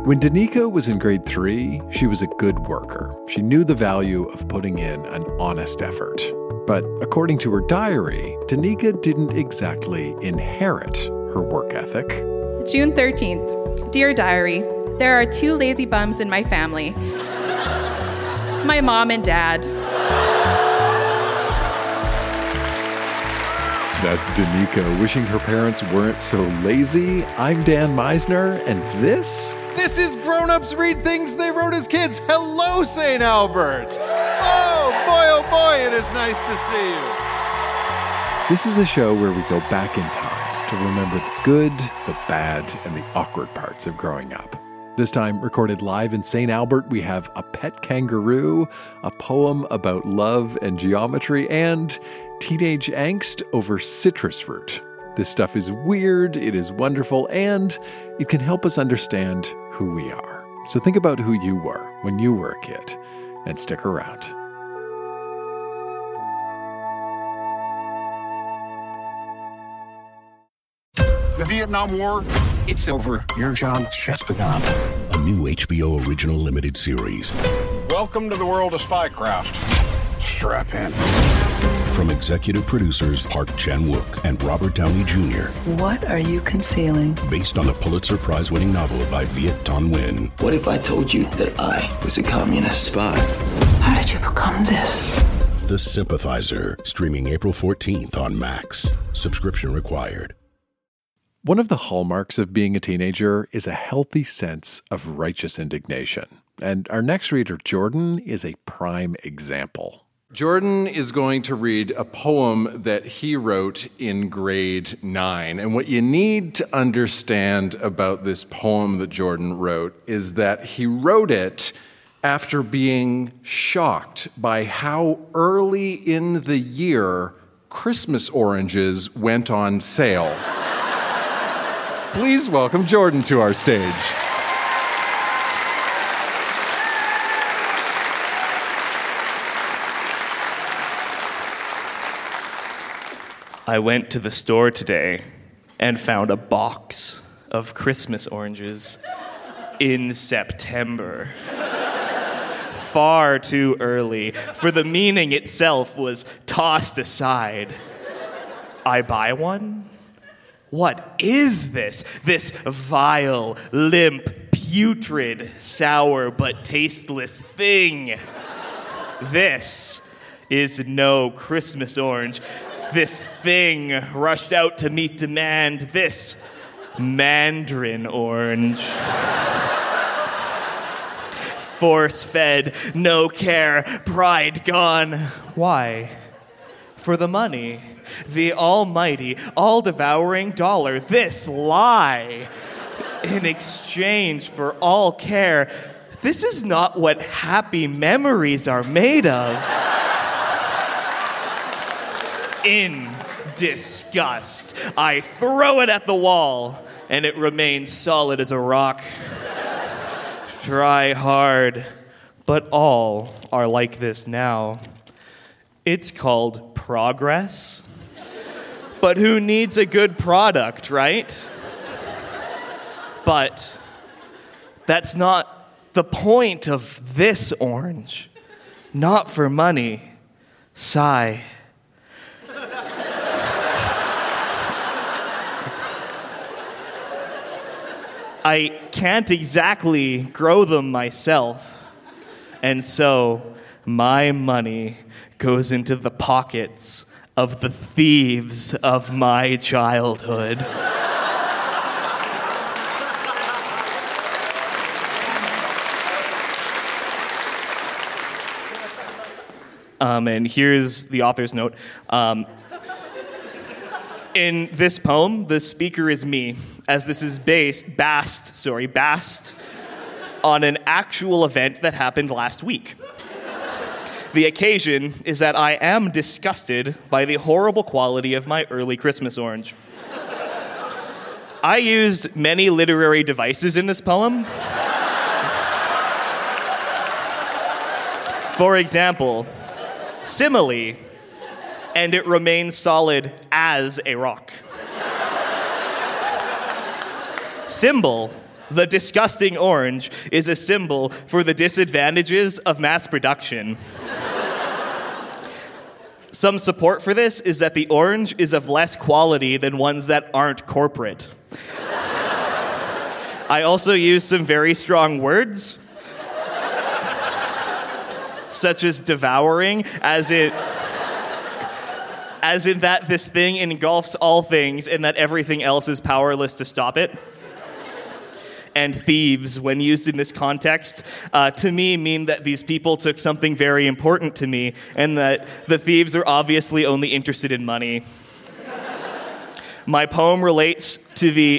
When Danica was in grade 3, she was a good worker. She knew the value of putting in an honest effort. But according to her diary, Danica didn't exactly inherit her work ethic. June 13th. Dear Diary, there are 2 lazy bums in my family. My mom and dad. That's Danica wishing her parents weren't so lazy. I'm Dan Meisner, and this is Grown Ups Read Things They Wrote as Kids. Hello, St. Albert. Oh boy, it is nice to see you. This is a show where we go back in time to remember the good, the bad, and the awkward parts of growing up. This time, recorded live in St. Albert, we have a pet kangaroo, a poem about love and geometry, and teenage angst over citrus fruit. This stuff is weird, it is wonderful, and it can help us understand who we are. So think about who you were when you were a kid, and stick around. The Vietnam War, it's over. Your job's just begun. A new HBO original limited series. Welcome to the world of spycraft. Strap in. From executive producers Park Chan-wook and Robert Downey Jr. What are you concealing? Based on the Pulitzer Prize-winning novel by Viet Thanh Nguyen. What if I told you that I was a communist spy? How did you become this? The Sympathizer, streaming April 14th on Max. Subscription required. One of the hallmarks of being a teenager is a healthy sense of righteous indignation. And our next reader, Jordan, is a prime example. Jordan is going to read a poem that he wrote in grade 9. And what you need to understand about this poem that Jordan wrote is that he wrote it after being shocked by how early in the year Christmas oranges went on sale. Please welcome Jordan to our stage. I went to the store today and found a box of Christmas oranges in September. Far too early, for the meaning itself was tossed aside. I buy one? What is this? This vile, limp, putrid, sour, but tasteless thing. This is no Christmas orange. This thing rushed out to meet demand. This mandarin orange. Force-fed, no care, pride gone. Why? For the money. The almighty, all-devouring dollar. This lie. In exchange for all care. This is not what happy memories are made of. In disgust, I throw it at the wall, and it remains solid as a rock. Try hard, but all are like this now. It's called progress. But who needs a good product, right? But that's not the point of this orange. Not for money. Sigh. I can't exactly grow them myself, and so my money goes into the pockets of the thieves of my childhood. And here's the author's note. In this poem, the speaker is me, as this is based on an actual event that happened last week. The occasion is that I am disgusted by the horrible quality of my early Christmas orange. I used many literary devices in this poem. For example, simile, and it remains solid as a rock. Symbol, The disgusting orange is a symbol for the disadvantages of mass production. Some support for this is that the orange is of less quality than ones that aren't corporate. I also use some very strong words, such as devouring, as in that this thing engulfs all things and that everything else is powerless to stop it. And thieves, when used in this context, to me mean that these people took something very important to me and that the thieves are obviously only interested in money. My poem relates to the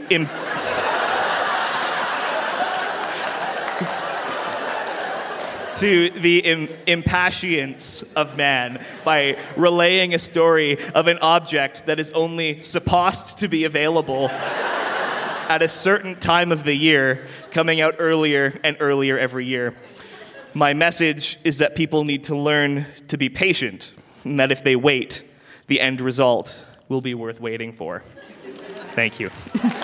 impatience of man by relaying a story of an object that is only supposed to be available at a certain time of the year, coming out earlier and earlier every year. My message is that people need to learn to be patient, and that if they wait, the end result will be worth waiting for. Thank you.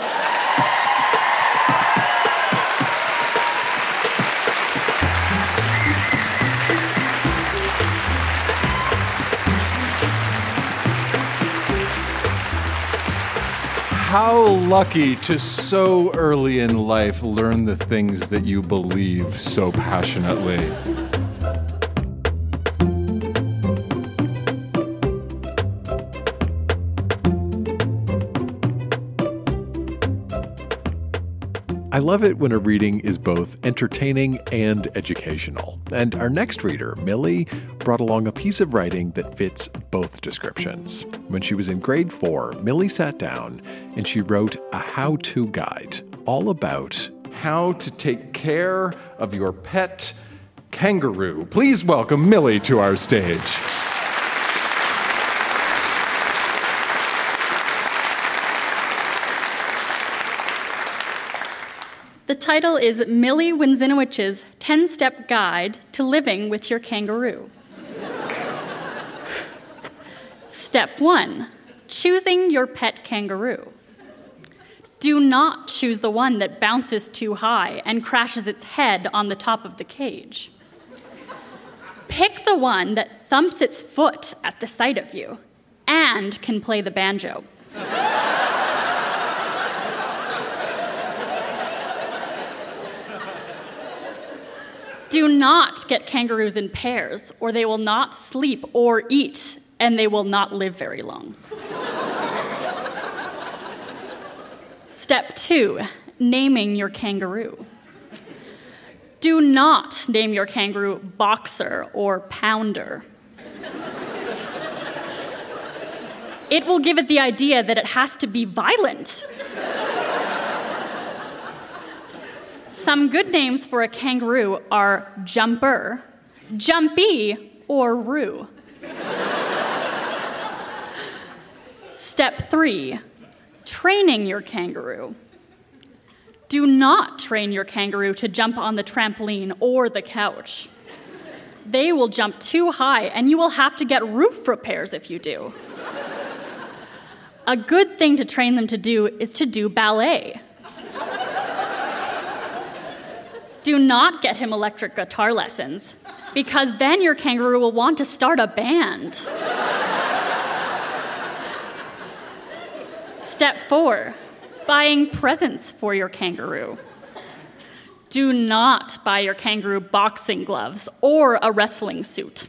How lucky to so early in life learn the things that you believe so passionately. I love it when a reading is both entertaining and educational. And our next reader, Millie, brought along a piece of writing that fits both descriptions. When she was in grade 4, Millie sat down and she wrote a how-to guide all about how to take care of your pet kangaroo. Please welcome Millie to our stage. The title is Millie Winzinowicz's 10-Step Guide to Living with Your Kangaroo. Step 1, choosing your pet kangaroo. Do not choose the one that bounces too high and crashes its head on the top of the cage. Pick the one that thumps its foot at the sight of you and can play the banjo. Do not get kangaroos in pairs, or they will not sleep or eat, and they will not live very long. Step 2, naming your kangaroo. Do not name your kangaroo Boxer or Pounder. It will give it the idea that it has to be violent. Some good names for a kangaroo are Jumper, Jumpy, or Roo. Step 3, training your kangaroo. Do not train your kangaroo to jump on the trampoline or the couch. They will jump too high, and you will have to get roof repairs if you do. A good thing to train them to do is to do ballet. Do not get him electric guitar lessons, because then your kangaroo will want to start a band. Step 4, buying presents for your kangaroo. Do not buy your kangaroo boxing gloves or a wrestling suit.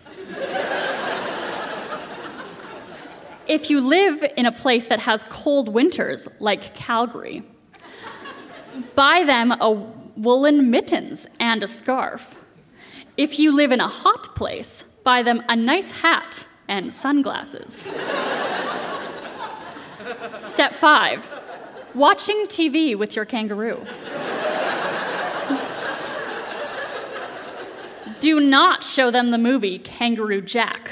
If you live in a place that has cold winters, like Calgary, buy them a woolen mittens and a scarf. If you live in a hot place, buy them a nice hat and sunglasses. Step 5, watching TV with your kangaroo. Do not show them the movie Kangaroo Jack.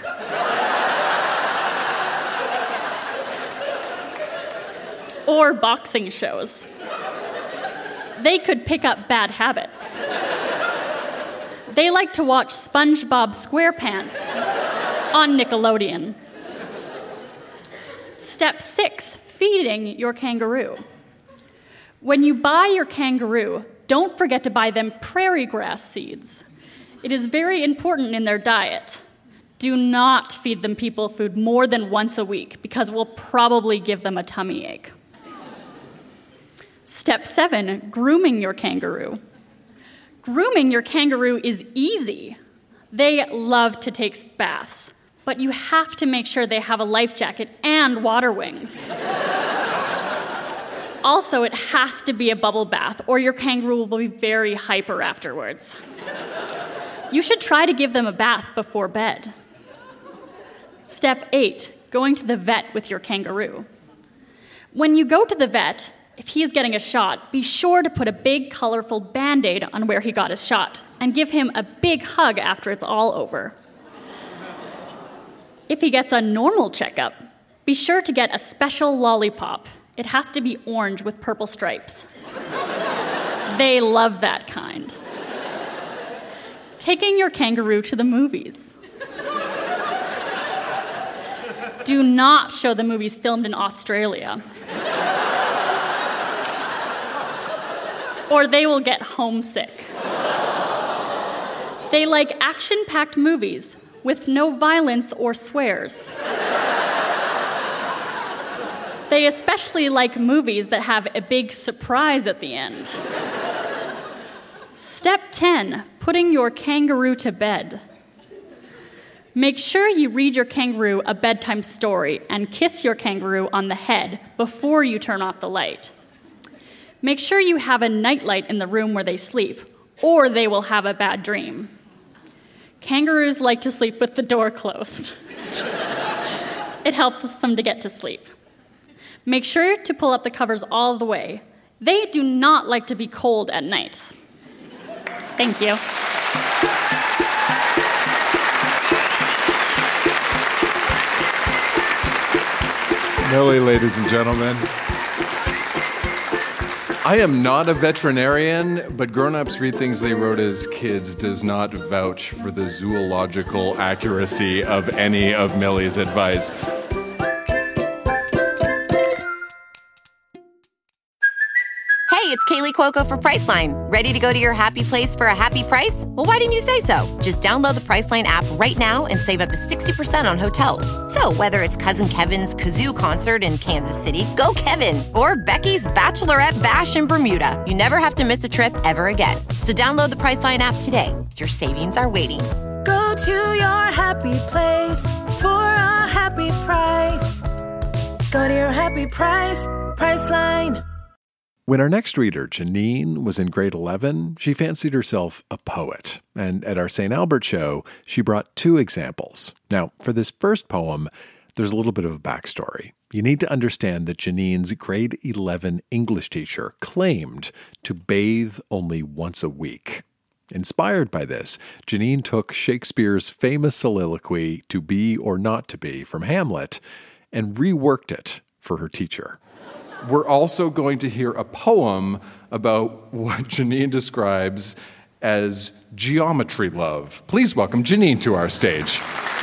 Or boxing shows. They could pick up bad habits. They like to watch SpongeBob SquarePants on Nickelodeon. Step 6, feeding your kangaroo. When you buy your kangaroo, don't forget to buy them prairie grass seeds. It is very important in their diet. Do not feed them people food more than once a week because we'll probably give them a tummy ache. Step 7, grooming your kangaroo. Grooming your kangaroo is easy. They love to take baths, but you have to make sure they have a life jacket and water wings. Also, it has to be a bubble bath, or your kangaroo will be very hyper afterwards. You should try to give them a bath before bed. Step 8, going to the vet with your kangaroo. When you go to the vet, if he is getting a shot, be sure to put a big, colorful Band-Aid on where he got his shot, and give him a big hug after it's all over. If he gets a normal checkup, be sure to get a special lollipop. It has to be orange with purple stripes. They love that kind. Taking your kangaroo to the movies. Do not show the movies filmed in Australia, or they will get homesick. They like action-packed movies with no violence or swears. They especially like movies that have a big surprise at the end. Step 10, putting your kangaroo to bed. Make sure you read your kangaroo a bedtime story and kiss your kangaroo on the head before you turn off the light. Make sure you have a nightlight in the room where they sleep, or they will have a bad dream. Kangaroos like to sleep with the door closed. It helps them to get to sleep. Make sure to pull up the covers all the way. They do not like to be cold at night. Thank you. Millie, ladies and gentlemen. I am not a veterinarian, but grown-ups read things they wrote as kids does not vouch for the zoological accuracy of any of Millie's advice. Hey, it's Kaylee Cuoco for Priceline. Ready to go to your happy place for a happy price? Well, why didn't you say so? Just download the Priceline app right now and save up to 60% on hotels. So whether it's Cousin Kevin's Kazoo Concert in Kansas City, go Kevin, or Becky's Bachelorette Bash in Bermuda, you never have to miss a trip ever again. So download the Priceline app today. Your savings are waiting. Go to your happy place for a happy price. Go to your happy price, Priceline. When our next reader, Janine, was in grade 11, she fancied herself a poet. And at our St. Albert show, she brought 2 examples. Now, for this first poem, there's a little bit of a backstory. You need to understand that Janine's grade 11 English teacher claimed to bathe only once a week. Inspired by this, Janine took Shakespeare's famous soliloquy, "To be or not to be," from Hamlet, and reworked it for her teacher. We're also going to hear a poem about what Janine describes as geometry love. Please welcome Janine to our stage.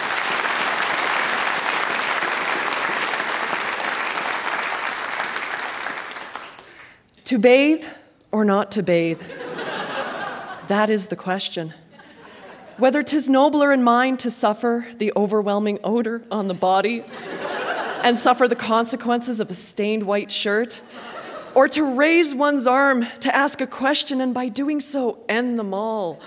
To bathe or not to bathe? That is the question. Whether 'tis nobler in mind to suffer the overwhelming odor on the body and suffer the consequences of a stained white shirt, or to raise one's arm to ask a question and by doing so end them all.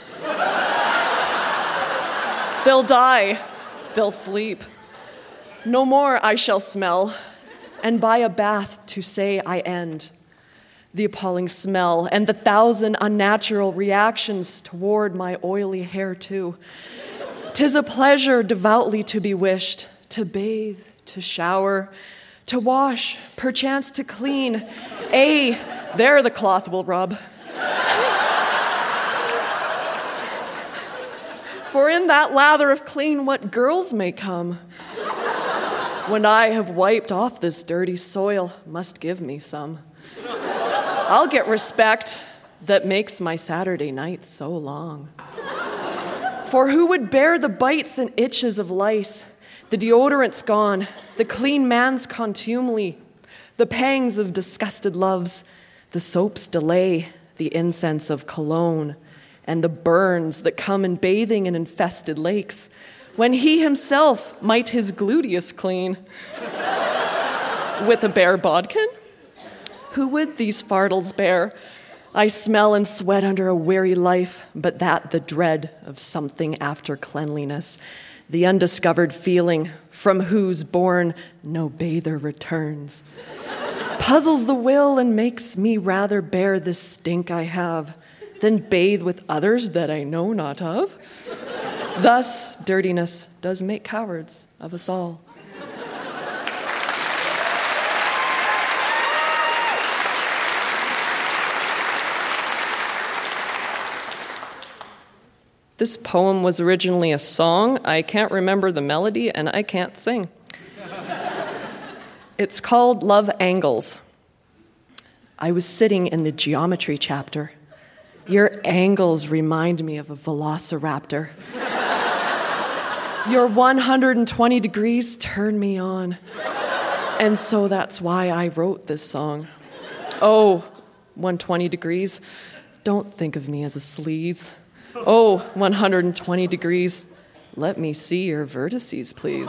They'll die, they'll sleep. No more I shall smell, and by a bath to say I end. The appalling smell and the 1,000 unnatural reactions toward my oily hair too. 'Tis a pleasure devoutly to be wished, to bathe, to shower, to wash, perchance to clean. Ay, there the cloth will rub. For in that lather of clean what girls may come, when I have wiped off this dirty soil, must give me some. I'll get respect that makes my Saturday night so long. For who would bear the bites and itches of lice, the deodorant's gone, the clean man's contumely, the pangs of disgusted loves, The soaps delay the incense of cologne and the burns that come in bathing in infested lakes, when he himself might his gluteus clean with a bare bodkin? Who would these fardels bear? I smell and sweat under a weary life, but that the dread of something after cleanliness, the undiscovered feeling from whose bourne no bather returns, puzzles the will and makes me rather bear this stink I have than bathe with others that I know not of. Thus, dirtiness does make cowards of us all. This poem was originally a song. I can't remember the melody, and I can't sing. It's called Love Angles. I was sitting in the geometry chapter. Your angles remind me of a velociraptor. Your 120 degrees turn me on. And so that's why I wrote this song. Oh, 120 degrees, don't think of me as a sleaze. Oh, 120 degrees, let me see your vertices, please.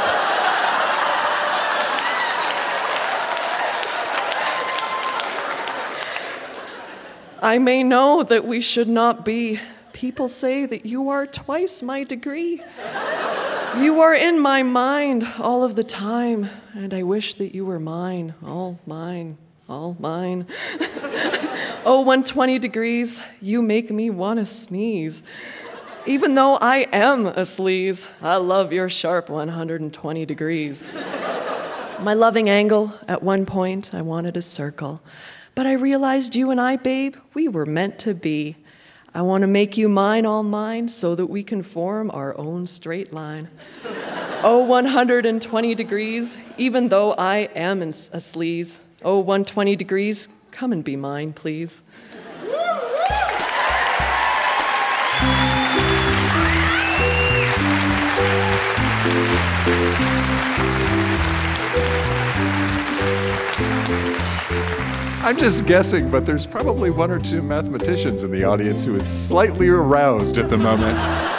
I may know that we should not be. People say that you are twice my degree. You are in my mind all of the time, and I wish that you were mine, all mine, all mine. Oh, 120 degrees, you make me want to sneeze. Even though I am a sleaze, I love your sharp 120 degrees. My loving angle, at one point, I wanted a circle. But I realized you and I, babe, we were meant to be. I want to make you mine, all mine, so that we can form our own straight line. Oh, 120 degrees, even though I am a sleaze. Oh, 120 degrees, come and be mine, please. I'm just guessing, but there's probably one or two mathematicians in the audience who is slightly aroused at the moment.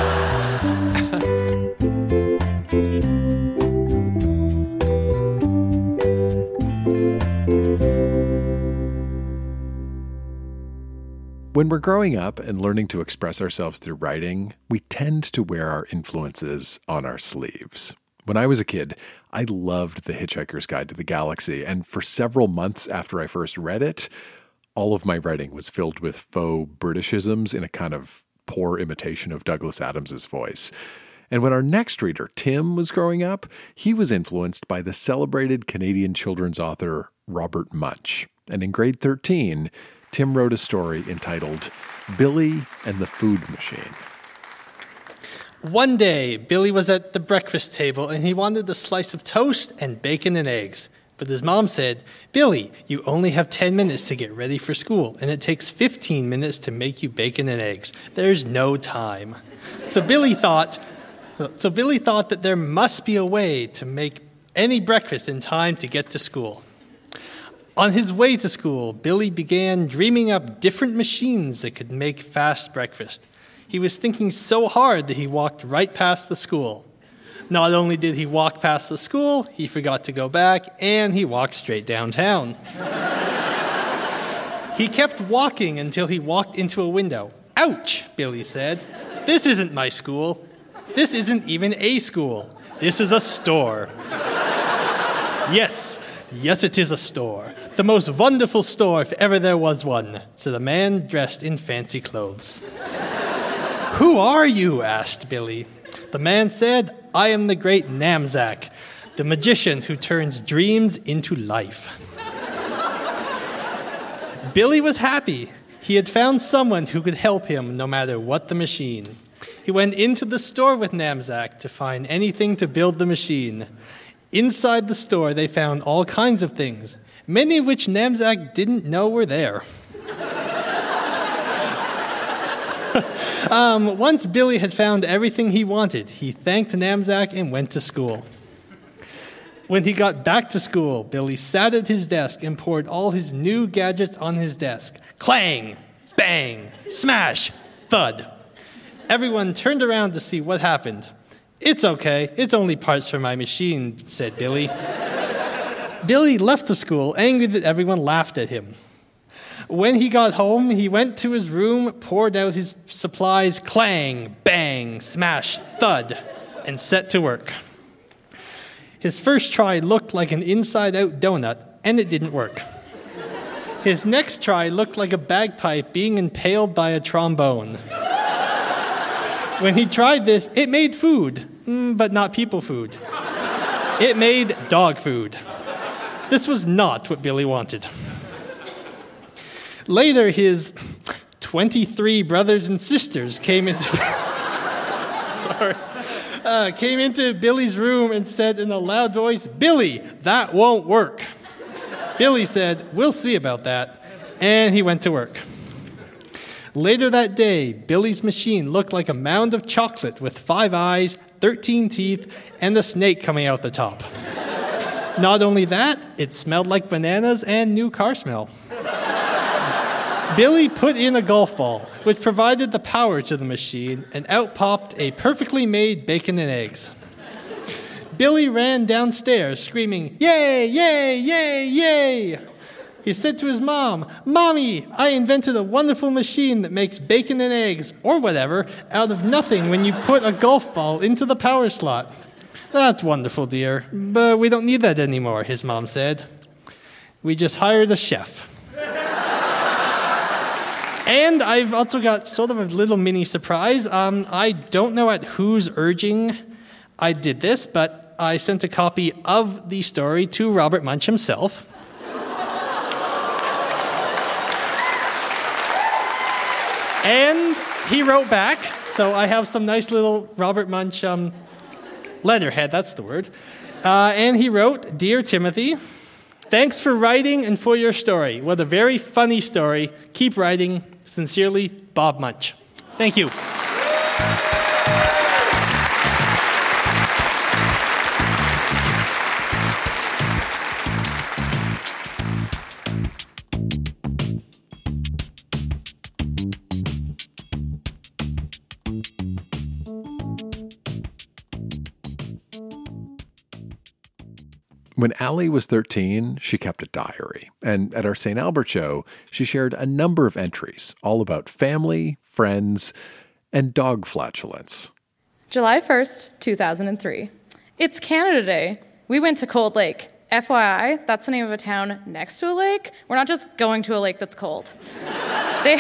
When we're growing up and learning to express ourselves through writing, we tend to wear our influences on our sleeves. When I was a kid, I loved The Hitchhiker's Guide to the Galaxy, and for several months after I first read it, all of my writing was filled with faux Britishisms in a kind of poor imitation of Douglas Adams's voice. And when our next reader, Tim, was growing up, he was influenced by the celebrated Canadian children's author Robert Munsch. And in grade 13, Tim wrote a story entitled Billy and the Food Machine. One day, Billy was at the breakfast table and he wanted a slice of toast and bacon and eggs. But his mom said, "Billy, you only have 10 minutes to get ready for school, and it takes 15 minutes to make you bacon and eggs. There's no time." So Billy thought that there must be a way to make any breakfast in time to get to school. On his way to school, Billy began dreaming up different machines that could make fast breakfast. He was thinking so hard that he walked right past the school. Not only did he walk past the school, he forgot to go back, and he walked straight downtown. He kept walking until he walked into a window. "Ouch," Billy said. "This isn't my school. This isn't even a school. This is a store." Yes, it is a store. The most wonderful store if ever there was one, said a man dressed in fancy clothes. "Who are you?" asked Billy. The man said, "I am the great Namzak, the magician who turns dreams into life." Billy was happy. He had found someone who could help him no matter what the machine. He went into the store with Namzak to find anything to build the machine. Inside the store, they found all kinds of things, many of which Namzak didn't know were there. Once Billy had found everything he wanted, he thanked Namzak and went to school. When he got back to school, Billy sat at his desk and poured all his new gadgets on his desk. Clang, bang, smash, thud. Everyone turned around to see what happened. "It's okay, it's only parts for my machine," said Billy. Billy left the school, angry that everyone laughed at him. When he got home, he went to his room, poured out his supplies, clang, bang, smash, thud, and set to work. His first try looked like an inside-out donut, and it didn't work. His next try looked like a bagpipe being impaled by a trombone. When he tried this, it made food, but not people food. It made dog food. This was not what Billy wanted. Later, his 23 brothers and sisters came into Billy's room and said in a loud voice, "Billy, that won't work." Billy said, "We'll see about that," and he went to work. Later that day, Billy's machine looked like a mound of chocolate with 5 eyes, 13 teeth, and a snake coming out the top. Not only that, it smelled like bananas and new car smell. Billy put in a golf ball, which provided the power to the machine, and out popped a perfectly made bacon and eggs. Billy ran downstairs screaming, "Yay, yay, yay, yay!" He said to his mom, "Mommy, I invented a wonderful machine that makes bacon and eggs, or whatever, out of nothing when you put a golf ball into the power slot." "That's wonderful, dear, but we don't need that anymore," his mom said. "We just hired a chef." And I've also got sort of a little mini surprise. I don't know at whose urging I did this, but I sent a copy of the story to Robert Munsch himself. And he wrote back, so I have some nice little Robert Munsch letterhead, that's the word. And he wrote, "Dear Timothy, thanks for writing and for your story. What a very funny story. Keep writing. Sincerely, Bob Munsch." Thank you. When Allie was 13, she kept a diary. And at our St. Albert show, she shared a number of entries, all about family, friends, and dog flatulence. July 1st, 2003. It's Canada Day. We went to Cold Lake. FYI, that's the name of a town next to a lake. We're not just going to a lake that's cold. They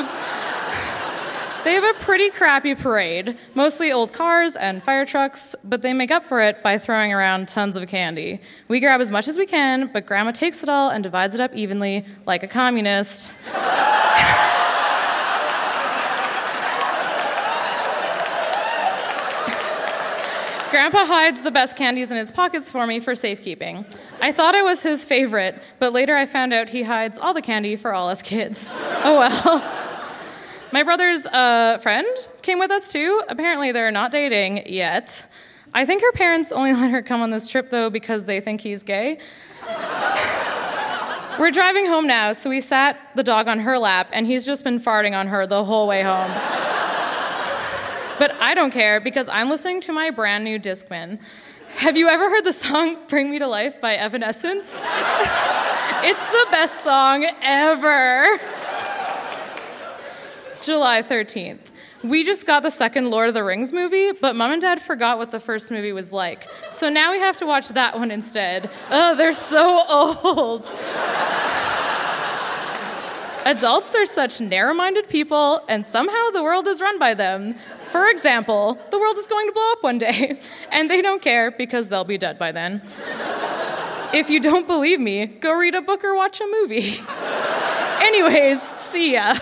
have a pretty crappy parade, mostly old cars and fire trucks, but they make up for it by throwing around tons of candy. We grab as much as we can, but Grandma takes it all and divides it up evenly, like a communist. Grandpa hides the best candies in his pockets for me for safekeeping. I thought I was his favorite, but later I found out he hides all the candy for all us kids. Oh well. My brother's friend came with us too. Apparently they're not dating yet. I think her parents only let her come on this trip though because they think he's gay. We're driving home now, so we sat the dog on her lap and he's just been farting on her the whole way home. But I don't care because I'm listening to my brand new Discman. Have you ever heard the song Bring Me to Life by Evanescence? It's the best song ever. July 13th. We just got the second Lord of the Rings movie, but Mom and Dad forgot what the first movie was like. So now we have to watch that one instead. Oh, they're so old. Adults are such narrow-minded people, and somehow the world is run by them. For example, the world is going to blow up one day, and they don't care because they'll be dead by then. If you don't believe me, go read a book or watch a movie. Anyways, see ya.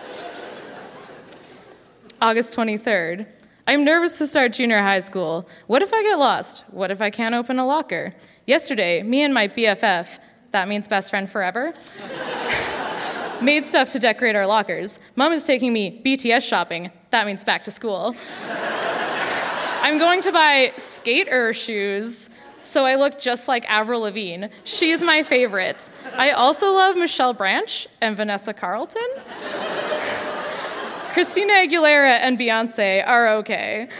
August 23rd. I'm nervous to start junior high school. What if I get lost? What if I can't open a locker? Yesterday, me and my BFF, that means best friend forever, made stuff to decorate our lockers. Mom is taking me BTS shopping. That means back to school. I'm going to buy skater shoes. So I look just like Avril Lavigne. She's my favorite. I also love Michelle Branch and Vanessa Carlton. Christina Aguilera and Beyonce are okay.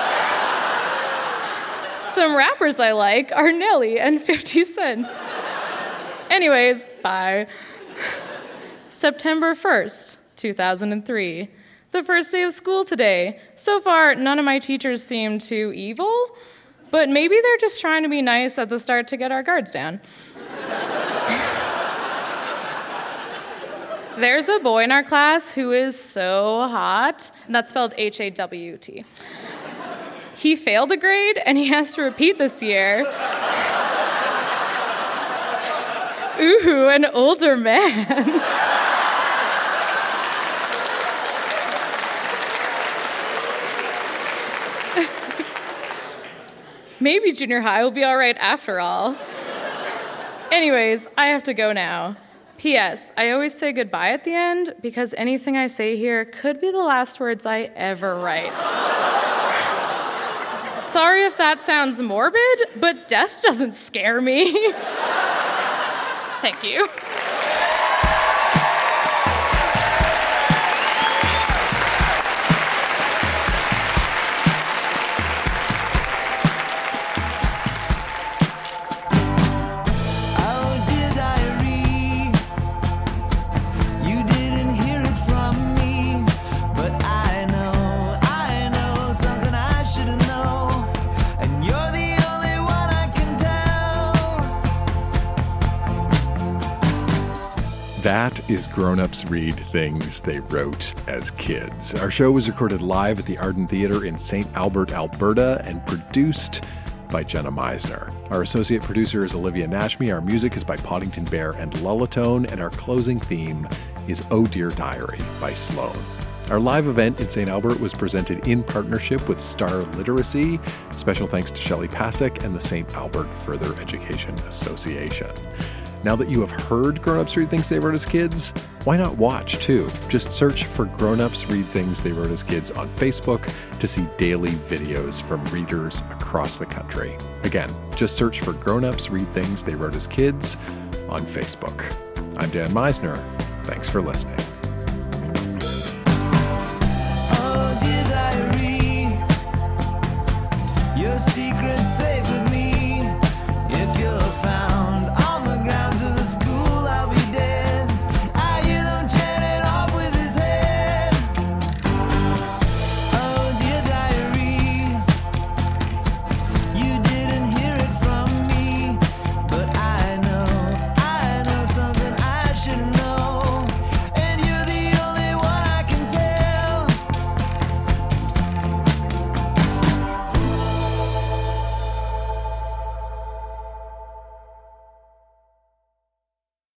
Some rappers I like are Nelly and 50 Cent. Anyways, bye. September 1st, 2003. The first day of school today. So far, none of my teachers seem too evil, but maybe they're just trying to be nice at the start to get our guards down. There's a boy in our class who is so hot, and that's spelled H-A-W-T. He failed a grade, and he has to repeat this year. Ooh, an older man. Maybe junior high will be all right after all. Anyways, I have to go now. P.S. I always say goodbye at the end because anything I say here could be the last words I ever write. Sorry if that sounds morbid, but death doesn't scare me. Thank you. That is Grown-Ups Read Things They Wrote as Kids. Our show was recorded live at the Arden Theatre in St. Albert, Alberta, and produced by Jenna Meisner. Our associate producer is Olivia Nashmi. Our music is by Poddington Bear and Lullatone, and our closing theme is Oh Dear Diary by Sloan. Our live event in St. Albert was presented in partnership with Star Literacy. Special thanks to Shelley Pasek and the St. Albert Further Education Association. Now that you have heard Grown-Ups Read Things They Wrote as Kids, why not watch, too? Just search for Grown-Ups Read Things They Wrote as Kids on Facebook to see daily videos from readers across the country. Again, just search for Grown-Ups Read Things They Wrote as Kids on Facebook. I'm Dan Meisner. Thanks for listening.